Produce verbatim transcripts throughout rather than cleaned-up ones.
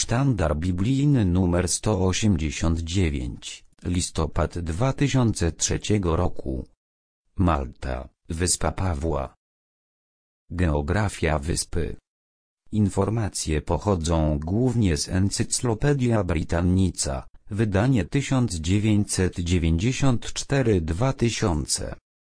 sztandar biblijny numer sto osiemdziesiąt dziewięć, listopad dwa tysiące trzeciego roku. Malta, Wyspa Pawła. Geografia wyspy. Informacje pochodzą głównie z Encyclopedia Britannica, wydanie tysiąc dziewięćset dziewięćdziesiąt cztery dwa tysiące.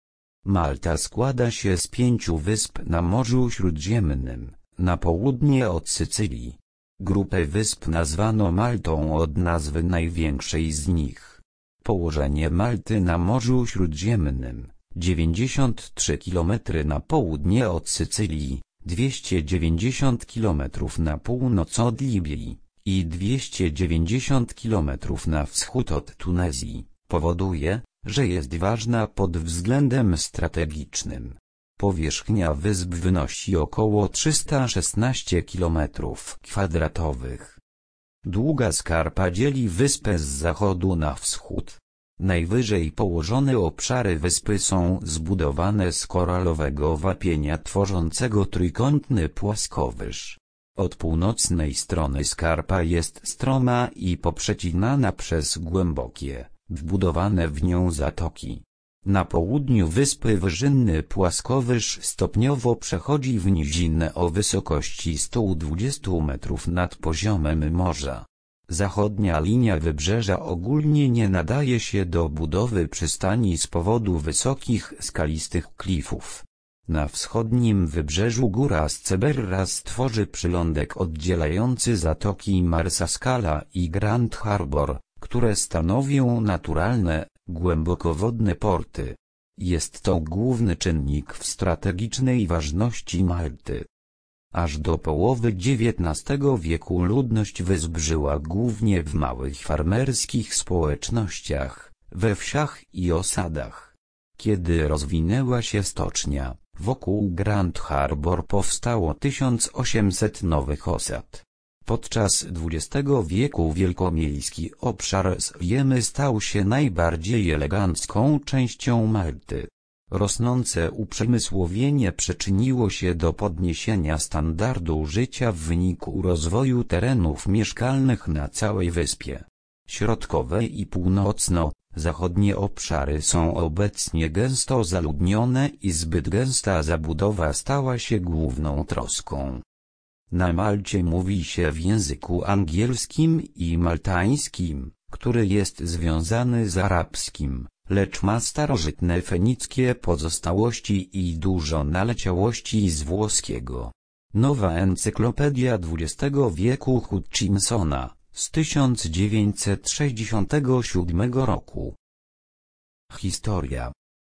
Malta składa się z pięciu wysp na Morzu Śródziemnym, na południe od Sycylii. Grupę wysp nazwano Maltą od nazwy największej z nich. Położenie Malty na Morzu Śródziemnym, dziewięćdziesiąt trzy kilometry na południe od Sycylii, dwieście dziewięćdziesiąt kilometrów na północ od Libii i dwieście dziewięćdziesiąt kilometrów na wschód od Tunezji, powoduje, że jest ważna pod względem strategicznym. Powierzchnia wysp wynosi około trzysta szesnaście kilometrów kwadratowych. Długa skarpa dzieli wyspę z zachodu na wschód. Najwyżej położone obszary wyspy są zbudowane z koralowego wapienia tworzącego trójkątny płaskowyż. Od północnej strony skarpa jest stroma i poprzecinana przez głębokie, wbudowane w nią zatoki. Na południu wyspy wyżynny płaskowyż stopniowo przechodzi w nizinę o wysokości sto dwadzieścia metrów nad poziomem morza. Zachodnia linia wybrzeża ogólnie nie nadaje się do budowy przystani z powodu wysokich skalistych klifów. Na wschodnim wybrzeżu góra Sceberras tworzy przylądek oddzielający zatoki Marsa Scala i Grand Harbor, które stanowią naturalne, głębokowodne porty. Jest to główny czynnik w strategicznej ważności Malty. Aż do połowy dziewiętnastego wieku ludność wysp żyła głównie w małych farmerskich społecznościach, we wsiach i osadach. Kiedy rozwinęła się stocznia, wokół Grand Harbor powstało tysiąc osiemset nowych osad. Podczas dwudziestego wieku wielkomiejski obszar Sliemy stał się najbardziej elegancką częścią Malty. Rosnące uprzemysłowienie przyczyniło się do podniesienia standardu życia w wyniku rozwoju terenów mieszkalnych na całej wyspie. Środkowe i północno-zachodnie obszary są obecnie gęsto zaludnione i zbyt gęsta zabudowa stała się główną troską. Na Malcie mówi się w języku angielskim i maltańskim, który jest związany z arabskim, lecz ma starożytne fenickie pozostałości i dużo naleciałości z włoskiego. Nowa Encyklopedia dwudziestego wieku Hutchinsona, z tysiąc dziewięćset sześćdziesiątego siódmego roku. Historia.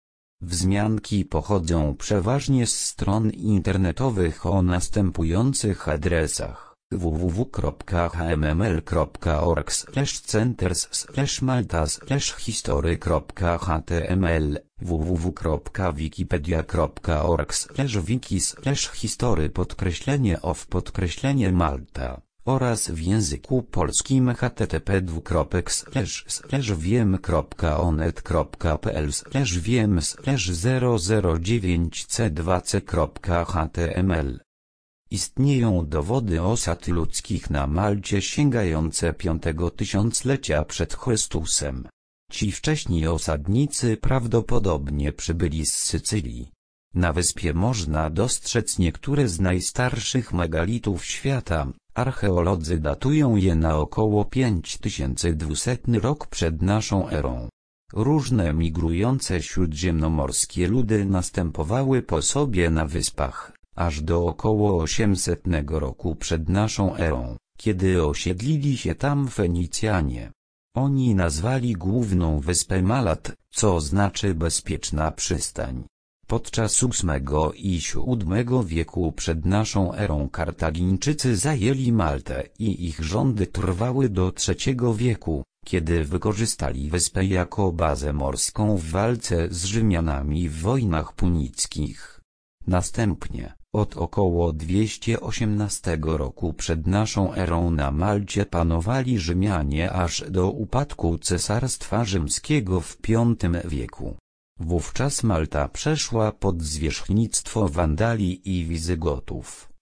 Wzmianki pochodzą przeważnie z stron internetowych o następujących adresach: w w w kropka h m m l kropka org slash centers slash malta slash history kropka h t m l, w w w kropka wikipedia kropka org slash wiki slash history podkreślenie of podkreślenie Malta oraz w języku polskim http dwukropek slash slash wiem kropka onet kropka pl slash wiem slash zero zero dziewięć c dwa c kropka h t m l. Istnieją dowody osad ludzkich na Malcie sięgające piątego tysiąclecia przed Chrystusem. Ci wcześni osadnicy prawdopodobnie przybyli z Sycylii. Na wyspie można dostrzec niektóre z najstarszych megalitów świata. Archeolodzy datują je na około pięć tysięcy dwieście rok przed naszą erą. Różne migrujące śródziemnomorskie ludy następowały po sobie na wyspach, aż do około osiemsetnego roku przed naszą erą, kiedy osiedlili się tam Fenicjanie. Oni nazwali główną wyspę Malat, co znaczy bezpieczna przystań. Podczas ósmego i siódmego wieku przed naszą erą Kartagińczycy zajęli Maltę i ich rządy trwały do trzeciego wieku, kiedy wykorzystali wyspę jako bazę morską w walce z Rzymianami w wojnach punickich. Następnie, od około dwieście osiemnastego roku przed naszą erą na Malcie panowali Rzymianie aż do upadku Cesarstwa Rzymskiego w piątym wieku. Wówczas Malta przeszła pod zwierzchnictwo Wandali i Wizygotów,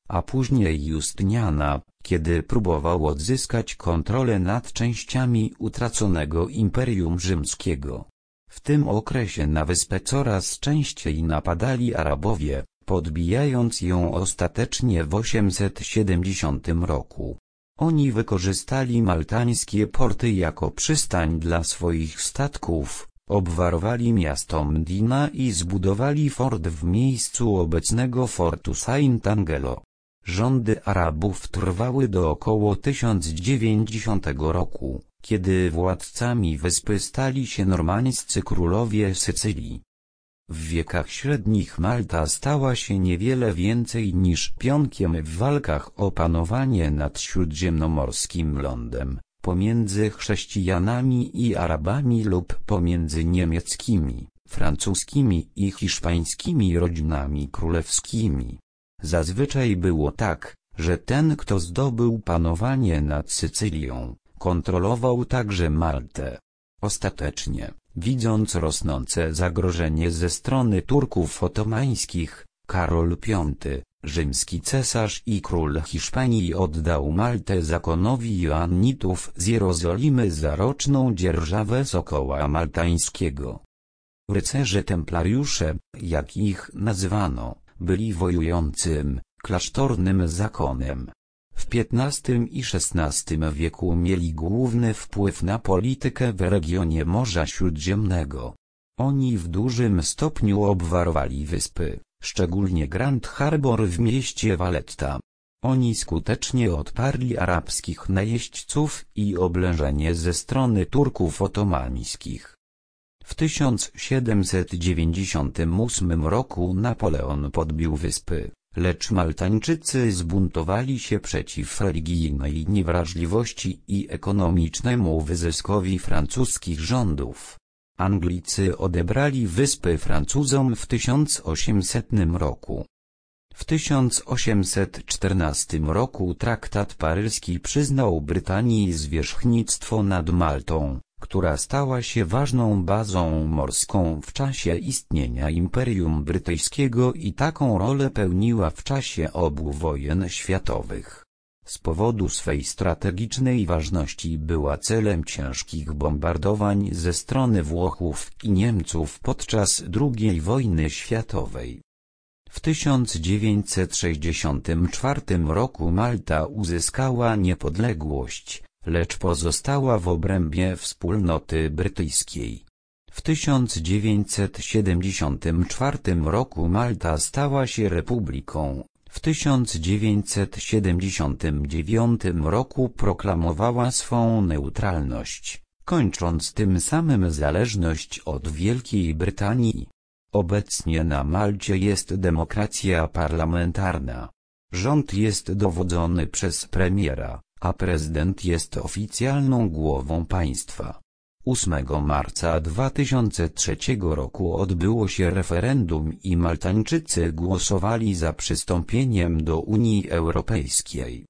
a później Justyniana, kiedy próbował odzyskać kontrolę nad częściami utraconego Imperium Rzymskiego. W tym okresie na wyspę coraz częściej napadali Arabowie, podbijając ją ostatecznie w osiemset siedemdziesiątym roku. Oni wykorzystali maltańskie porty jako przystań dla swoich statków, obwarowali miasto Mdina i zbudowali fort w miejscu obecnego fortu Saint-Angelo. Rządy Arabów trwały do około tysiąc dziewięćdziesiątego roku, kiedy władcami wyspy stali się normańscy królowie Sycylii. W wiekach średnich Malta stała się niewiele więcej niż pionkiem w walkach o panowanie nad śródziemnomorskim lądem, pomiędzy chrześcijanami i Arabami lub pomiędzy niemieckimi, francuskimi i hiszpańskimi rodzinami królewskimi. Zazwyczaj było tak, że ten, kto zdobył panowanie nad Sycylią, kontrolował także Maltę. Ostatecznie, widząc rosnące zagrożenie ze strony Turków otomańskich, Karol Piąty, rzymski cesarz i król Hiszpanii oddał Maltę zakonowi Joannitów z Jerozolimy za roczną dzierżawę Sokoła Maltańskiego. Rycerze templariusze, jak ich nazywano, byli wojującym, klasztornym zakonem. W piętnastym i szesnastym wieku mieli główny wpływ na politykę w regionie Morza Śródziemnego. Oni w dużym stopniu obwarowali wyspy, szczególnie Grand Harbor w mieście Valletta. Oni skutecznie odparli arabskich najeźdźców i oblężenie ze strony Turków otomańskich. W tysiąc siedemset dziewięćdziesiątym ósmym roku Napoleon podbił wyspy, lecz Maltańczycy zbuntowali się przeciw religijnej niewrażliwości i ekonomicznemu wyzyskowi francuskich rządów. Anglicy odebrali wyspy Francuzom w tysiąc osiemsetnym roku. W tysiąc osiemset czternastym roku traktat paryski przyznał Brytanii zwierzchnictwo nad Maltą, która stała się ważną bazą morską w czasie istnienia Imperium Brytyjskiego i taką rolę pełniła w czasie obu wojen światowych. Z powodu swej strategicznej ważności była celem ciężkich bombardowań ze strony Włochów i Niemców podczas drugiej wojny światowej. W tysiąc dziewięćset sześćdziesiątym czwartym roku Malta uzyskała niepodległość, lecz pozostała w obrębie wspólnoty brytyjskiej. W tysiąc dziewięćset siedemdziesiątym czwartym roku Malta stała się republiką. W tysiąc dziewięćset siedemdziesiątym dziewiątym roku proklamowała swą neutralność, kończąc tym samym zależność od Wielkiej Brytanii. Obecnie na Malcie jest demokracja parlamentarna. Rząd jest dowodzony przez premiera, a prezydent jest oficjalną głową państwa. ósmego marca dwa tysiące trzeciego roku odbyło się referendum i Maltańczycy głosowali za przystąpieniem do Unii Europejskiej.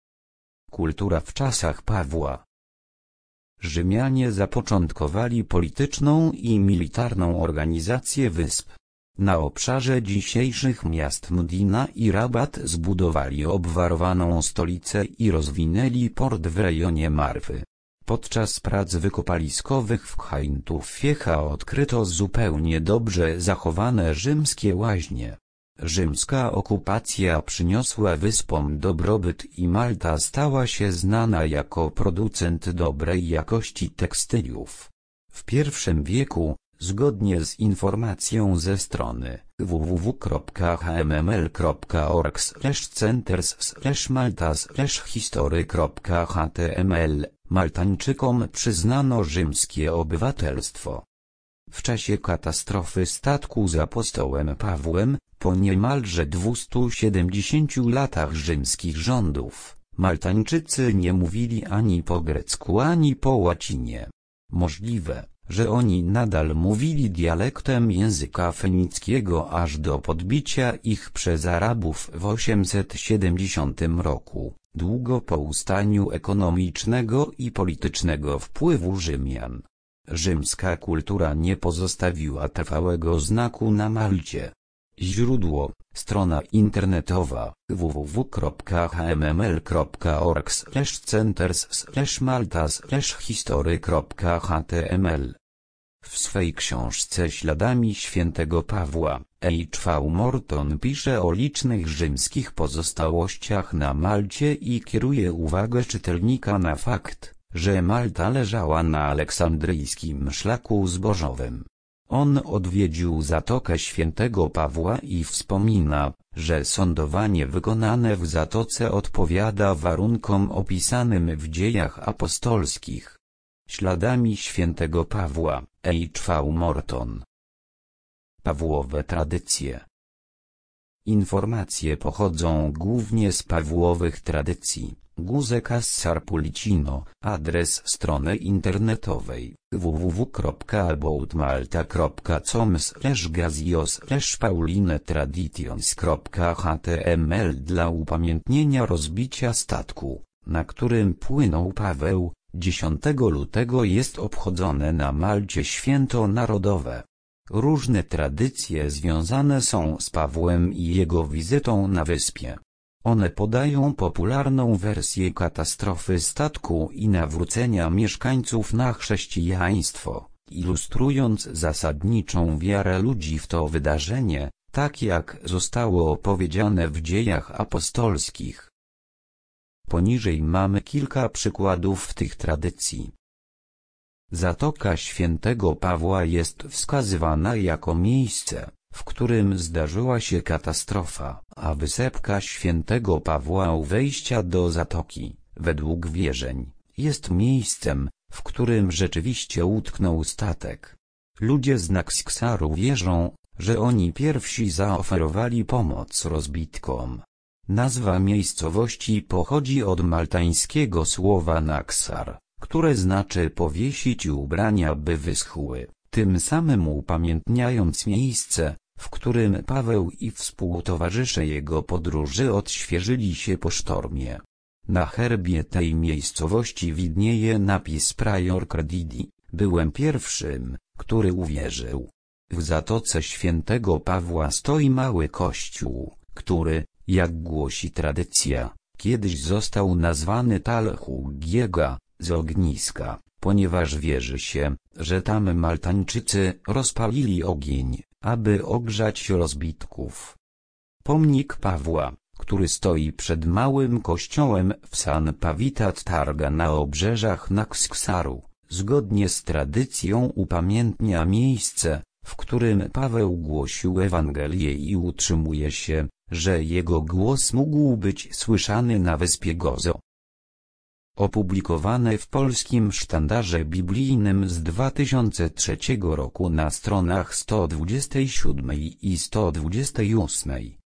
Kultura w czasach Pawła. Rzymianie zapoczątkowali polityczną i militarną organizację wysp. Na obszarze dzisiejszych miast Mdina i Rabat zbudowali obwarowaną stolicę i rozwinęli port w rejonie Marwy. Podczas prac wykopaliskowych w Ain Tufieha odkryto zupełnie dobrze zachowane rzymskie łaźnie. Rzymska okupacja przyniosła wyspom dobrobyt i Malta stała się znana jako producent dobrej jakości tekstyliów. W pierwszym wieku, zgodnie z informacją ze strony w w w kropka h m m l kropka org slash centers slash malta slash history kropka h t m l, Maltańczykom przyznano rzymskie obywatelstwo. W czasie katastrofy statku z apostołem Pawłem, po niemalże dwustu siedemdziesięciu latach rzymskich rządów, Maltańczycy nie mówili ani po grecku, ani po łacinie. Możliwe, że oni nadal mówili dialektem języka fenickiego aż do podbicia ich przez Arabów w osiemset siedemdziesiątym roku, długo po ustaniu ekonomicznego i politycznego wpływu Rzymian. Rzymska kultura nie pozostawiła trwałego znaku na Malcie. Źródło: strona internetowa w w w kropka h m m l kropka org slash centers slash malta slash history kropka h t m l. W swej książce Śladami świętego Pawła, H V Morton pisze o licznych rzymskich pozostałościach na Malcie i kieruje uwagę czytelnika na fakt, że Malta leżała na aleksandryjskim szlaku zbożowym. On odwiedził Zatokę Świętego Pawła i wspomina, że sądowanie wykonane w zatoce odpowiada warunkom opisanym w Dziejach Apostolskich. Śladami świętego Pawła, H V Morton. Pawłowe tradycje. Informacje pochodzą głównie z Pawłowych tradycji. Giuseppe Cassar-Pulicino, adres strony internetowej w w w kropka about malta kropka com slash gazio slash pauline traditions kropka h t m l. Dla upamiętnienia rozbicia statku, na którym płynął Paweł, dziesiątego lutego jest obchodzone na Malcie święto narodowe. Różne tradycje związane są z Pawłem i jego wizytą na wyspie. One podają popularną wersję katastrofy statku i nawrócenia mieszkańców na chrześcijaństwo, ilustrując zasadniczą wiarę ludzi w to wydarzenie, tak jak zostało opowiedziane w Dziejach Apostolskich. Poniżej mamy kilka przykładów tych tradycji. Zatoka Świętego Pawła jest wskazywana jako miejsce, w którym zdarzyła się katastrofa, a wysepka Świętego Pawła u wejścia do zatoki, według wierzeń, jest miejscem, w którym rzeczywiście utknął statek. Ludzie z Naxxaru wierzą, że oni pierwsi zaoferowali pomoc rozbitkom. Nazwa miejscowości pochodzi od maltańskiego słowa Naxxar, które znaczy powiesić ubrania, by wyschły, tym samym upamiętniając miejsce, w którym Paweł i współtowarzysze jego podróży odświeżyli się po sztormie. Na herbie tej miejscowości widnieje napis Prior Credidi, byłem pierwszym, który uwierzył. W Zatoce Świętego Pawła stoi mały kościół, który, jak głosi tradycja, kiedyś został nazwany Tal Hugiega, z ogniska, ponieważ wierzy się, że tam Maltańczycy rozpalili ogień, aby ogrzać rozbitków. Pomnik Pawła, który stoi przed małym kościołem w San Pavitat Targa na obrzeżach Naxxaru, zgodnie z tradycją upamiętnia miejsce, w którym Paweł głosił Ewangelię i utrzymuje się, że jego głos mógł być słyszany na wyspie Gozo. Opublikowane w Polskim Sztandarze Biblijnym z dwa tysiące trzeciego roku na stronach sto dwudziestej siódmej i sto dwudziestej ósmej.